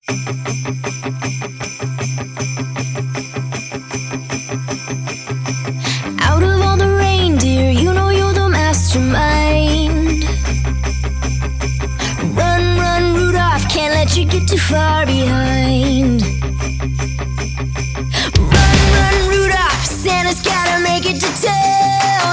Out of all the reindeer, you know you're the mastermind. Run, run, Rudolph, can't let you get too far behind. Run, run, Rudolph, Santa's gotta make it to town.